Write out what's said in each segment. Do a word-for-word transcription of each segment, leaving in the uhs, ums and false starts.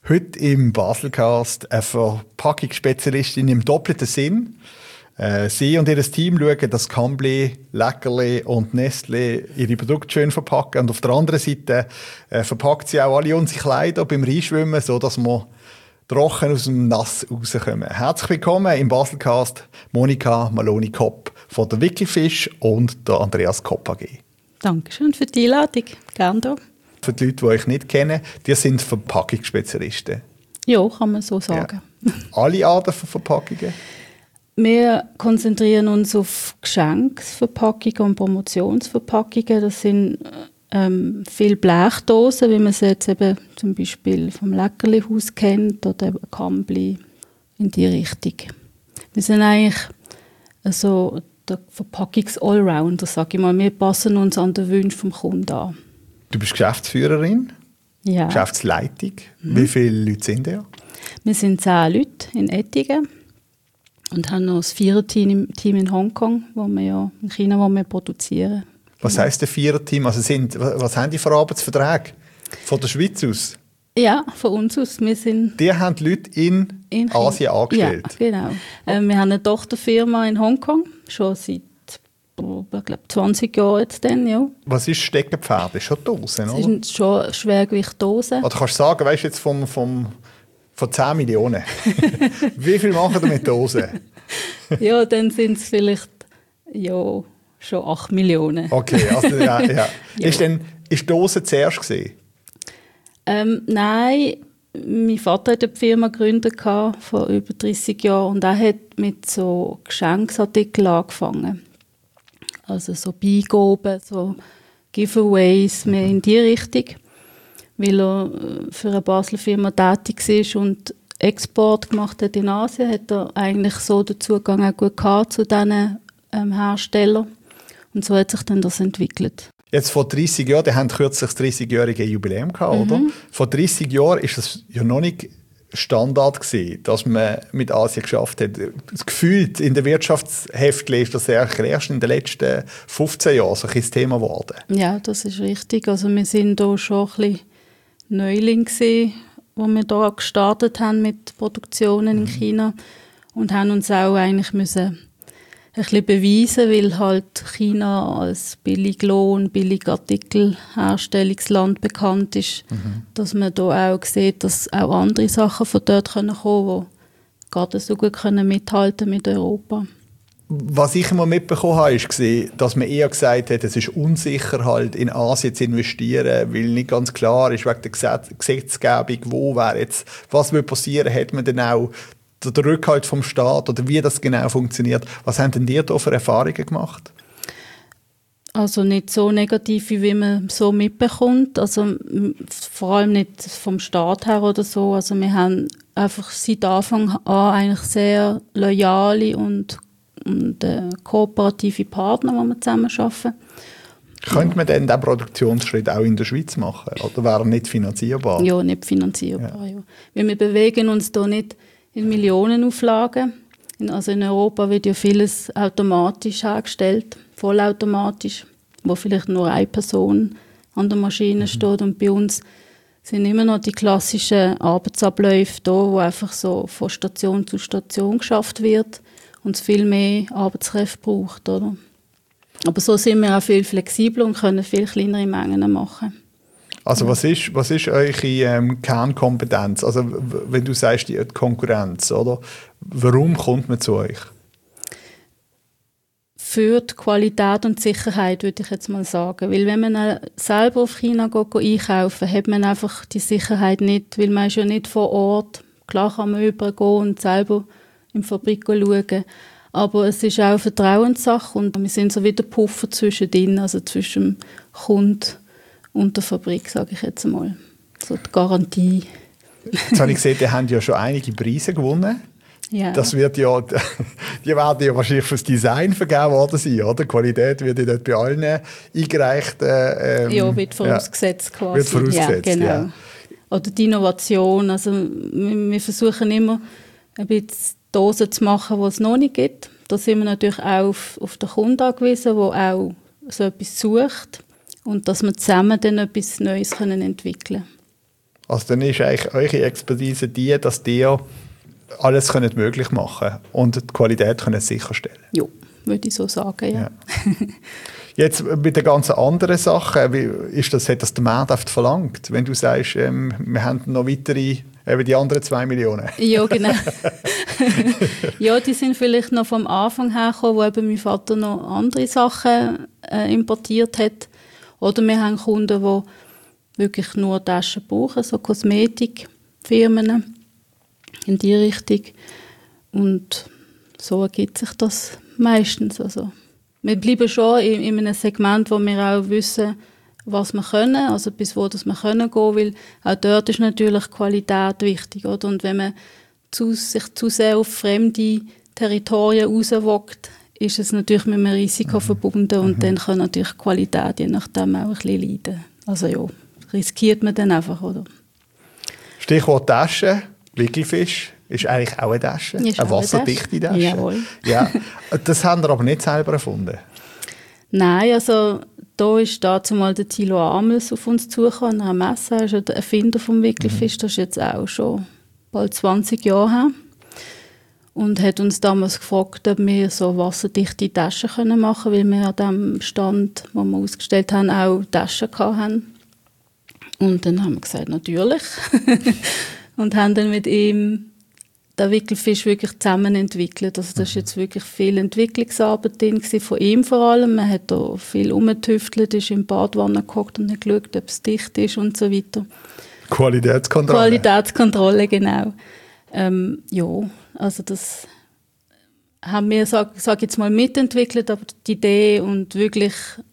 Heute im Baselcast eine Verpackungsspezialistin im doppelten Sinn. Äh, sie und ihr Team schauen, dass Cambly, Leckerli und Nestlé ihre Produkte schön verpacken. Und auf der anderen Seite äh, verpackt sie auch alle unsere Kleider beim Reinschwimmen, sodass wir trocken aus dem Nass rauskommen. Herzlich willkommen im Baselcast Monika Maloney-Kopp von der Wikifish und der Andreas Kopp A G. Dankeschön für die Einladung. Gerne da. Für die Leute, die euch nicht kennen, die sind Verpackungsspezialisten. Ja, kann man so sagen. Ja. Alle Arten von Verpackungen? Wir konzentrieren uns auf Geschenksverpackungen und Promotionsverpackungen. Das sind ähm, viele Blechdosen, wie man sie jetzt eben zum Beispiel vom Leckerlihaus kennt oder eben Cambly in die Richtung. Wir sind eigentlich also der Verpackungs-Allrounder, sage ich mal. Wir passen uns an den Wunsch vom Kunden an. Du bist Geschäftsführerin, ja. Geschäftsleitung. Mhm. Wie viele Leute sind ihr? Wir sind zehn Leute in Ettigen und haben noch ein Viererteam Team in Hongkong, wo wir ja in China wo wir produzieren. Was heisst der Viererteam? Also sind, was haben die für Arbeitsverträge? Von der Schweiz aus? Ja, von uns aus. Wir sind die haben Leute in, in Asien angestellt? Ja, genau. Äh, wir haben eine Tochterfirma in Hongkong, schon seit ich glaube zwanzig Jahre jetzt dann, ja. Was ist Steckenpferd? Das ist schon Dosen, oder? Das sind schon Schwergewicht-Dosen. Oder kannst du sagen, weißt du jetzt vom, vom, von zehn Millionen, wie viel machen wir mit Dosen? Ja, dann sind es vielleicht ja, schon acht Millionen. Okay, also ja. ja. ja. Ist denn ist Dosen zuerst gewesen? Ähm, nein, mein Vater hatte eine Firma gegründet vor über dreißig Jahren und er hat mit so Geschenksartikeln angefangen. Also so Beigaben, so Giveaways, mehr in die Richtung. Weil er für eine Basler Firma tätig ist und Export gemacht hat in Asien, hat er eigentlich so den Zugang auch gut gehabt zu diesen ähm, Herstellern. Und so hat sich dann das entwickelt. Jetzt vor dreißig Jahren, die haben kürzlich das dreißigjährige Jubiläum gehabt, mhm. oder? Vor dreißig Jahren ist es ja noch nicht Standard gewesen, dass man mit Asien geschafft hat. Das Gefühl in der Wirtschaftsheftle ist das erst in den letzten fünfzehn Jahren so ein Thema geworden. Ja, das ist richtig. Also wir sind da schon ein bisschen Neuling gewesen, wo wir da gestartet haben mit Produktionen in China und haben uns auch eigentlich müssen ein bisschen beweisen, weil halt China als Billiglohn, Billigartikelherstellungsland bekannt ist, mhm. dass man da auch sieht, dass auch andere Sachen von dort kommen können, die gerade so gut können mithalten mit Europa. Was ich immer mitbekommen habe, war, dass man eher gesagt hat, es ist unsicher, halt in Asien zu investieren, weil nicht ganz klar ist, wegen der Gesetzgebung, wo wäre jetzt, was würde passieren, hat man dann auch der Rückhalt vom Staat oder wie das genau funktioniert. Was haben denn die da für Erfahrungen gemacht? Also nicht so negativ, wie man so mitbekommt. Also vor allem nicht vom Staat her oder so. Also wir haben einfach seit Anfang an eigentlich sehr loyale und, und äh, kooperative Partner, die wir zusammen arbeiten. Könnte man denn diesen Produktionsschritt auch in der Schweiz machen? Oder wäre er nicht finanzierbar? Ja, nicht finanzierbar. Ja. Ja. Weil wir bewegen uns da nicht in Millionenauflagen. Also in Europa wird ja vieles automatisch hergestellt, vollautomatisch, wo vielleicht nur eine Person an der Maschine mhm. steht. Und bei uns sind immer noch die klassischen Arbeitsabläufe da, wo einfach so von Station zu Station geschafft wird und es viel mehr Arbeitskräfte braucht, oder? Aber so sind wir auch viel flexibler und können viel kleinere Mengen machen. Also was ist, was ist eure ähm, Kernkompetenz? Also w- wenn du sagst, die Konkurrenz, oder? Warum kommt man zu euch? Für die Qualität und die Sicherheit, würde ich jetzt mal sagen. Weil wenn man selber auf China geht, geht einkaufen, hat man einfach die Sicherheit nicht, weil man ist ja nicht vor Ort. Klar kann man übergehen und selber in die Fabrik schauen. Aber es ist auch eine Vertrauenssache und wir sind so wie der Puffer zwischendrin, also zwischen dem Kunden und der Fabrik, sage ich jetzt mal. So die Garantie. Jetzt habe ich gesehen, die haben ja schon einige Preise gewonnen. Ja. Das wird ja, die werden ja wahrscheinlich fürs Design vergeben worden sein, oder? Die Qualität wird ja dort bei allen eingereicht. Äh, ähm, ja, wird vorausgesetzt ja, quasi. Wird vorausgesetzt, ja, genau. Ja. Oder die Innovation. Also wir, wir versuchen immer ein bisschen Dosen zu machen, die es noch nicht gibt. Da sind wir natürlich auch auf, auf den Kunden angewiesen, der auch so etwas sucht. Und dass wir zusammen dann etwas Neues können entwickeln können. Also dann ist eigentlich eure Expertise die, dass ihr alles könnt möglich machen könnt und die Qualität könnt sicherstellen. Ja, würde ich so sagen, ja. ja. Jetzt mit den ganzen anderen Sachen, wie ist das, hat das der Markt oft verlangt? Wenn du sagst, ähm, wir haben noch weitere, eben die anderen zwei Millionen. Ja, genau. Ja, die sind vielleicht noch vom Anfang her gekommen, wo eben mein Vater noch andere Sachen äh, importiert hat. Oder wir haben Kunden, die wirklich nur Taschen brauchen, so Kosmetikfirmen in die Richtung. Und so ergibt sich das meistens. Also, wir bleiben schon in, in einem Segment, wo wir auch wissen, was wir können, also bis wo das wir können gehen, weil auch dort ist natürlich Qualität wichtig, oder? Und wenn man zu, sich zu sehr auf fremde Territorien rauswagt, ist es natürlich mit einem Risiko mhm. verbunden und mhm. dann kann natürlich die Qualität je nachdem auch ein bisschen leiden. Also ja, riskiert man dann einfach, oder? Stichwort Tasche, Wickelfisch ist eigentlich auch eine Tasche, ist eine wasserdichte Tasche. Jawohl. Ja, das haben wir aber nicht selber erfunden. Nein, also da ist dazu mal der Thilo Amels auf uns zugekommen, an einer Messe, er ist der Erfinder vom Wickelfisch, mhm. das ist jetzt auch schon bald zwanzig Jahre her. Und hat uns damals gefragt, ob wir so wasserdichte Taschen machen können, weil wir an dem Stand, wo wir ausgestellt haben, auch Taschen hatten. Und dann haben wir gesagt, natürlich. Und haben dann mit ihm den Wickelfisch wirklich zusammen entwickelt. Also das war jetzt wirklich viel Entwicklungsarbeit drin, von ihm vor allem. Man hat da viel rumgetüftelt, ist im Badwanne gehockt und hat geschaut, ob es dicht ist und so weiter. Qualitätskontrolle. Qualitätskontrolle, genau. Ähm, ja, also das haben wir, sage sag jetzt mal, mitentwickelt, aber die Idee und wirklich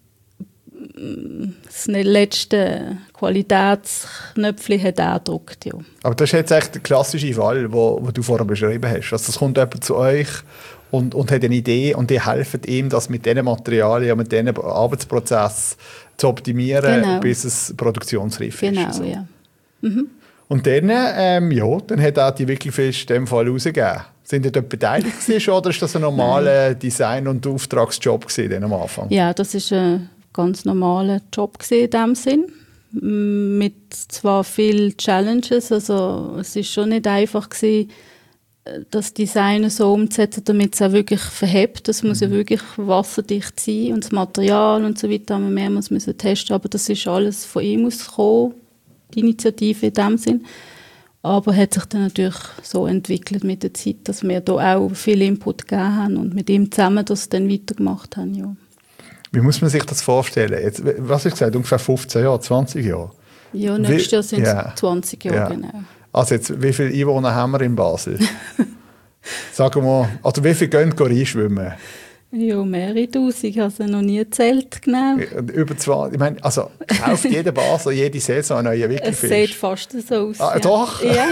das letzte Qualitätsknöpfchen hat er gedruckt, ja. Aber das ist jetzt echt der klassische Fall, wo, wo du vorher beschrieben hast. Also es kommt jemand zu euch und, und hat eine Idee und ihr helft ihm, das mit diesen Materialien, mit diesen Arbeitsprozessen zu optimieren, genau. bis es produktionsreif genau, ist. Genau, ja. Mhm. Und dann, ähm, ja, dann hat er die Wickelfisch in dem Fall rausgegeben. Sind ihr dort beteiligt gewesen, oder ist das ein normaler Design- und Auftragsjob gewesen, am Anfang? Ja, das ist ein ganz normaler Job gewesen, in dem Sinn. Mit zwar vielen Challenges, also es ist schon nicht einfach gewesen, das Design so umzusetzen, damit es auch wirklich verhebt. Das muss mhm. ja wirklich wasserdicht sein und das Material und so weiter haben wir mehrmals müssen testen, aber das ist alles von ihm ausgekommen, die Initiative in dem Sinn. Aber hat sich dann natürlich so entwickelt mit der Zeit, dass wir da auch viel Input gegeben haben und mit ihm zusammen das dann weitergemacht haben, ja. Wie muss man sich das vorstellen? Jetzt, was hast du gesagt, ungefähr fünfzehn Jahre, zwanzig Jahre? Ja, nächstes Jahr sind es ja. zwanzig Jahre, ja. genau. Also jetzt, wie viele Einwohner haben wir in Basel? Sagen wir, also wie viele gehen reinschwimmen? Ja, mehrere Tausend, ich habe es noch nie gezählt, genau. Über zwei, ich meine, also kauft jeder Basler jede Saison einen neuen Wickelfisch? Es sieht fast so aus. Ah, ja. Doch? Ja.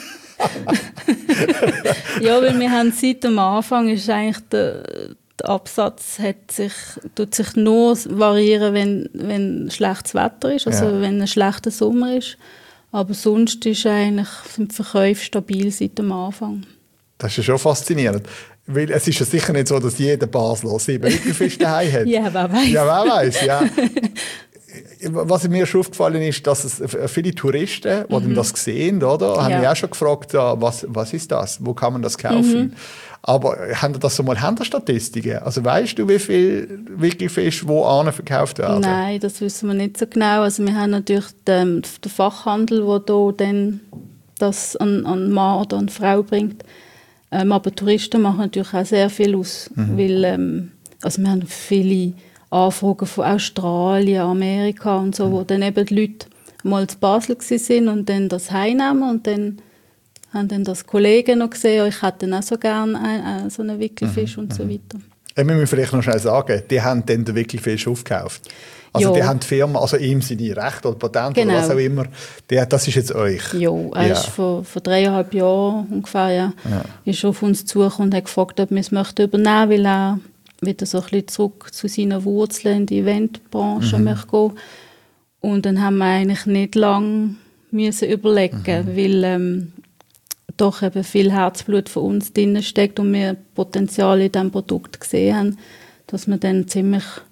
Ja, weil wir haben seit dem Anfang ist eigentlich der, der Absatz hat sich, tut sich nur variieren, wenn, wenn schlechtes Wetter ist, also ja. wenn ein schlechter Sommer ist. Aber sonst ist eigentlich, sind die Verkäufe stabil seit dem Anfang. Das ist ja schon faszinierend. Weil es ist ja sicher nicht so, dass jeder Basler sieben Wickelfisch daheim hat. Ja, wer weiß. Ja, wer weiß, ja. Was mir schon aufgefallen ist, dass es viele Touristen, die mhm. das sehen, oder, haben ja. mich auch schon gefragt, was, was ist das? Wo kann man das kaufen? Mhm. Aber haben Sie das so mal Statistiken? Also weißt du, wie viel Wickelfisch wo an verkauft werden? Nein, das wissen wir nicht so genau. Also wir haben natürlich den, den Fachhandel, der da dann das an, an Mann oder an Frau bringt. Ähm, aber Touristen machen natürlich auch sehr viel aus, mhm. weil ähm, also wir haben viele Anfragen von Australien, Amerika und so, mhm. wo dann eben die Leute mal zu Basel waren und dann das heimnehmen und dann haben dann das Kollegen noch gesehen, ich hätte dann auch so gerne einen, so einen Wickelfisch mhm. und so weiter. Ja, wir müssen vielleicht noch schnell sagen, die haben dann den Wickelfisch aufgekauft. Also ja. die haben die Firma, also ihm seine Rechte oder Patente genau. oder was auch immer, die, das ist jetzt euch. Ja, er ja. ist vor, vor dreieinhalb Jahren ungefähr, ja, ja. ist auf uns zugekommen und hat gefragt, ob wir es möchten übernehmen, weil er wieder so ein bisschen zurück zu seinen Wurzeln in die Eventbranche mhm. möchte gehen. Und dann haben wir eigentlich nicht lange müssen überlegen, mhm. weil ähm, doch eben viel Herzblut von uns drin steckt und wir Potenzial in diesem Produkt gesehen haben, dass wir dann ziemlich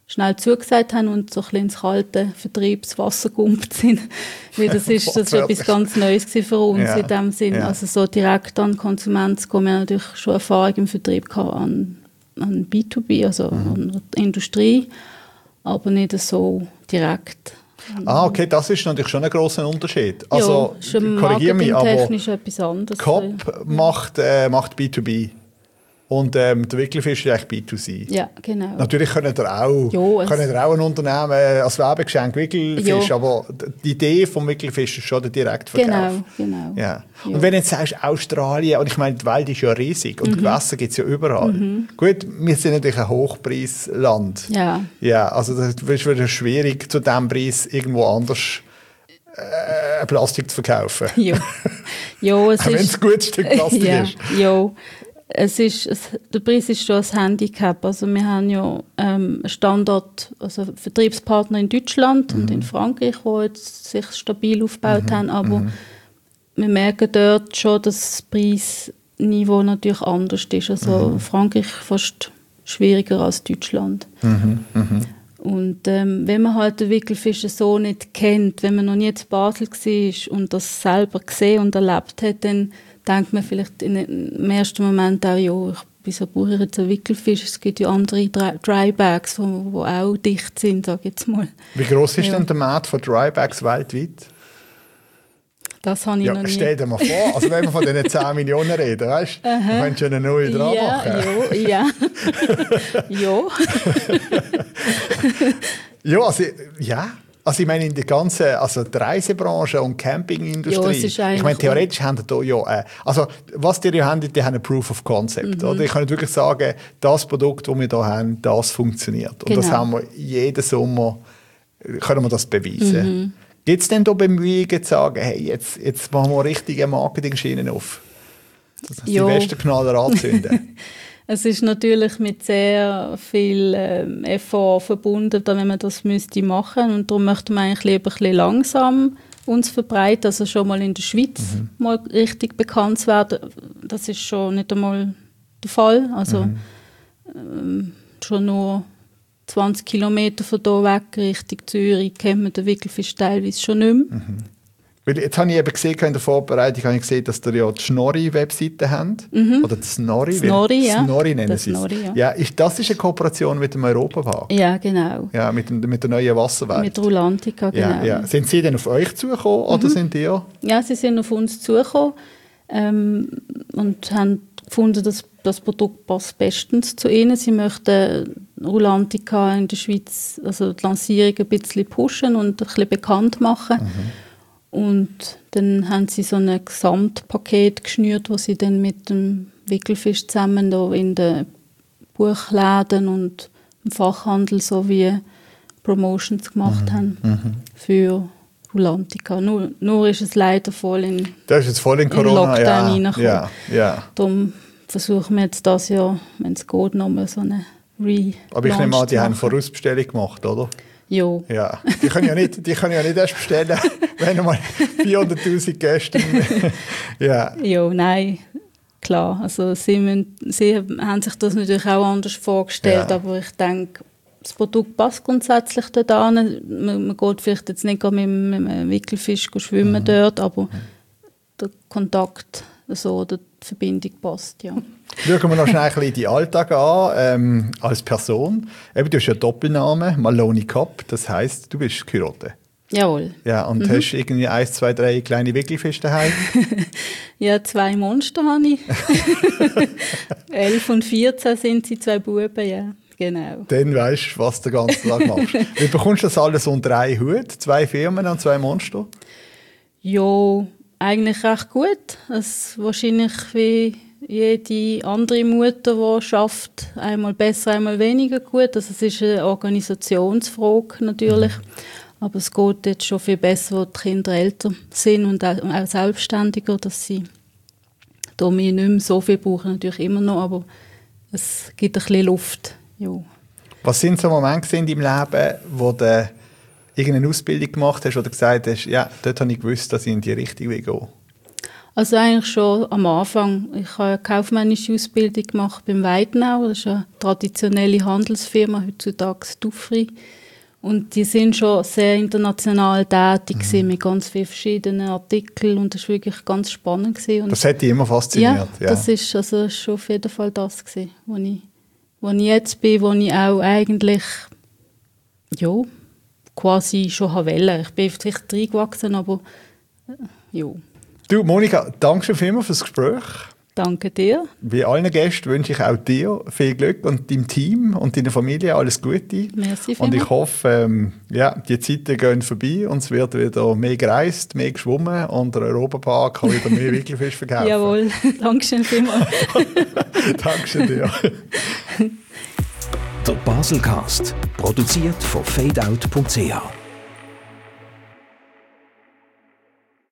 schnell zugesagt haben und so ein bisschen ins kalte Vertriebswasser gekumpelt sind. Weil das ist, das ist etwas ganz Neues für uns ja. in dem Sinn. Ja. Also so direkt an Konsumenten zu kommen. Wir haben natürlich schon Erfahrung im Vertrieb gehabt an, an B zwei B, also mhm. an der Industrie, aber nicht so direkt. Ah, okay, das ist natürlich schon ein grosser Unterschied. Also, ja, korrigiere mich, aber etwas anderes. Coop macht, äh, macht B zwei B. Und ähm, der Wickelfisch ist eigentlich B zwei C. Ja, genau. Natürlich können ihr auch, jo, können ihr auch ein Unternehmen als Werbegeschenk Wickelfisch, jo. aber die Idee vom Wickelfisch ist schon der Direktverkauf. Genau, genau. Ja. Und wenn du jetzt sagst, Australien, und ich meine, die Welt ist ja riesig und mhm. Gewässer gibt es ja überall. Mhm. Gut, wir sind natürlich ein Hochpreisland. Ja. Ja, also das ist wieder schwierig, zu diesem Preis irgendwo anders äh, Plastik zu verkaufen. Ja. Jo, es auch wenn es ein gutes Stück Plastik ja. ist. Jo. Es ist, es, der Preis ist schon ein Handicap. Also wir haben ja ähm, Standort, also Vertriebspartner in Deutschland mhm. und in Frankreich, die jetzt sich stabil aufgebaut mhm. haben. Aber mhm. wir merken dort schon, dass das Preisniveau natürlich anders ist. Also mhm. Frankreich fast schwieriger als Deutschland. Mhm. Mhm. Und ähm, wenn man halt den Wickelfisch so nicht kennt, wenn man noch nie in Basel war und das selber gesehen und erlebt hat, dann denkt man vielleicht in, im ersten Moment auch, ja, wieso brauche ich jetzt einen Wickelfisch? Es gibt ja andere Drybags, die auch dicht sind, sage ich jetzt mal. Wie gross ist ja. denn der Markt von Drybags weltweit? Das habe ich ja, noch nie. Stell dir mal vor, also wenn wir von diesen zehn Millionen reden, weißt du, dann könntest du eine neue dran ja, machen. Ja, ja. ja, also, ja. Also ich meine, in der ganzen also die Reisebranche und Campingindustrie, ja, ich meine, theoretisch haben die da ja, äh, also was die ja haben, die haben ein Proof of Concept. Mhm. Oder? Ich kann nicht wirklich sagen, das Produkt, das wir hier haben, das funktioniert. Und genau. das haben wir jeden Sommer, können wir das beweisen. Mhm. Gibt es denn da Bemühungen zu sagen, hey, jetzt, jetzt machen wir richtige Marketing-Schienen auf, dass die besten Knaller anzünden? Es ist natürlich mit sehr viel ähm, Effort verbunden, wenn man das müsste machen. Und darum möchte man eigentlich lieber ein bisschen langsam uns verbreiten, also schon mal in der Schweiz mhm. mal richtig bekannt zu werden. Das ist schon nicht einmal der Fall. Also mhm. ähm, schon nur zwanzig Kilometer von hier weg Richtung Zürich kennt man den Wickelfisch teilweise schon nicht mehr. Mhm. Jetzt habe ich eben gesehen, in der Vorbereitung habe ich gesehen, dass ihr ja die Schnorri-Webseite habt. Mhm. Oder die Snorri. Snorri, ja. Snorri nennen sie es. Ja. Ja, ist, das ist eine Kooperation mit dem Europapark. Ja, genau. Ja, mit, dem, mit der neuen Wasserwelt. Mit Rulantica, genau. Ja, ja. Sind sie denn auf euch zugekommen mhm. oder sind die ja? Ja, sie sind auf uns zugekommen ähm, und haben gefunden, dass das Produkt passt bestens zu ihnen. Sie möchten Rulantica in der Schweiz, also die Lancierung ein bisschen pushen und ein bisschen bekannt machen. Mhm. Und dann haben sie so ein Gesamtpaket geschnürt, das sie dann mit dem Wickelfisch zusammen da in den Buchläden und im Fachhandel sowie Promotions gemacht mhm. haben mhm. für Rulantica. Nur, nur ist es leider voll in, das ist jetzt voll in, in Corona, Lockdown ja. reingekommen. Ja, ja. Darum versuchen wir jetzt das Jahr, wenn es geht, nochmal so eine Re- Aber ich nehme an, die haben Vorausbestellung gemacht, oder? Jo. Ja. Die können ja nicht, die können ja nicht erst bestellen, wenn mal vierhunderttausend Gäste. ja. Jo, nein, klar. Also sie, müssen, sie haben sich das natürlich auch anders vorgestellt, ja. aber ich denke, das Produkt passt grundsätzlich dort an. Man, man geht vielleicht jetzt nicht mit einem Wickelfisch schwimmen mhm. dort, aber mhm. der Kontakt, also, oder die Verbindung passt, ja. Schauen wir noch schnell ein bisschen die Alltag an, ähm, als Person. Eben, du hast ja einen Doppelnamen, Maloney Kopp, das heisst, du bist Kyrote. Jawohl. Ja, und mhm. hast irgendwie eins, zwei, drei kleine Wickelfische daheim? Ja, zwei Monster habe ich. Elf und vierzehn sind sie, zwei Buben, ja. Genau. Dann weisst du, was du den ganzen Tag machst. Wie bekommst du das alles unter einen Hut? Zwei Firmen und zwei Monster? Ja, eigentlich recht gut. Das wahrscheinlich wie jede andere Mutter, die schafft, einmal besser, einmal weniger gut. Also es ist eine Organisationsfrage natürlich. Mhm. Aber es geht jetzt schon viel besser, wo die Kinder älter sind und auch, auch selbstständiger, dass sie da mir nicht mehr so viel brauchen, natürlich immer noch, aber es gibt ein bisschen Luft. Jo. Was sind so Momente in deinem Leben, wo du irgendeine Ausbildung gemacht hast oder gesagt hast, ja, dort habe ich gewusst, dass ich in die Richtung will gehen? Also eigentlich schon am Anfang. Ich habe eine kaufmännische Ausbildung gemacht beim Weidenau. Das ist eine traditionelle Handelsfirma, heutzutage Dufry. Und die sind schon sehr international tätig mhm. gewesen, mit ganz vielen verschiedenen Artikeln. Und das war wirklich ganz spannend gewesen. Und das hat dich immer fasziniert? Ja, ja. das ist also schon auf jeden Fall das gewesen, wo ich, wo ich jetzt bin, wo ich auch eigentlich ja, quasi schon wollte. Ich bin vielleicht reingewachsen, aber ja. Du, Monika, danke schon vielmals für das Gespräch. Danke dir. Wie allen Gästen wünsche ich auch dir viel Glück und deinem Team und deiner Familie alles Gute. Merci vielmals. Und ich hoffe, ähm, ja, die Zeiten gehen vorbei und es wird wieder mehr gereist, mehr geschwommen und der Europapark kann wieder mehr Wickelfisch verkaufen. Jawohl, danke schön vielmals. Danke schön dir. Der Baselcast, produziert von fadeout punkt c h.